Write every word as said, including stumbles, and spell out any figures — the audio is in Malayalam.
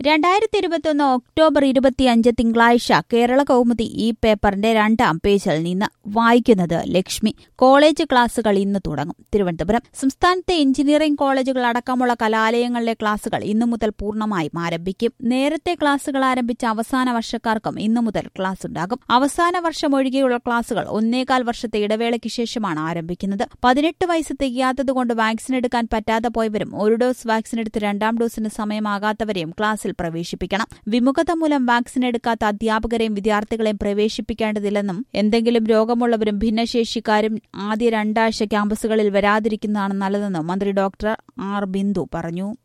രണ്ടായിരത്തി ഇരുപത്തിയൊന്ന് ഒക്ടോബർ ഇരുപത്തിയഞ്ച് തിങ്കളാഴ്ച കേരള കൗമുദി ഈ പേപ്പറിന്റെ രണ്ടാം പേജിൽ നിന്ന് വായിക്കുന്നത് ലക്ഷ്മി. കോളേജ് ക്ലാസുകൾ ഇന്ന് തുടങ്ങും. തിരുവനന്തപുരം. സംസ്ഥാനത്തെ എഞ്ചിനീയറിംഗ് കോളേജുകൾ അടക്കമുള്ള കലാലയങ്ങളിലെ ക്ലാസുകൾ ഇന്നു മുതൽ പൂർണ്ണമായും ആരംഭിക്കും. നേരത്തെ ക്ലാസുകൾ ആരംഭിച്ച അവസാന വർഷക്കാർക്കും ഇന്നു മുതൽ ക്ലാസ് ഉണ്ടാകും. അവസാന വർഷം ഒഴികെയുള്ള ക്ലാസുകൾ ഒന്നേകാൽ വർഷത്തെ ഇടവേളയ്ക്ക് ശേഷമാണ് ആരംഭിക്കുന്നത്. പതിനെട്ട് വയസ്സ് തികയാത്തതുകൊണ്ട് വാക്സിൻ എടുക്കാൻ പറ്റാതെ പോയവരും ഒരു ഡോസ് വാക്സിൻ എടുത്ത് രണ്ടാം ഡോസിന് സമയമാകാത്തവരെയും ക്ലാസിൽ പ്രവേശിപ്പിക്കണം. വിമുഖത മൂലം വാക്സിൻ എടുക്കാത്ത അധ്യാപകരെയും വിദ്യാർത്ഥികളെയും പ്രവേശിപ്പിക്കേണ്ടതില്ലെന്നും എന്തെങ്കിലും രോഗമുള്ളവരും ഭിന്നശേഷിക്കാരും ആദ്യ രണ്ടാഴ്ച ക്യാമ്പസുകളിൽ വരാതിരിക്കുന്നതാണ് നല്ലതെന്നും മന്ത്രി ഡോക്ടർ ആർ ബിന്ദു പറഞ്ഞു.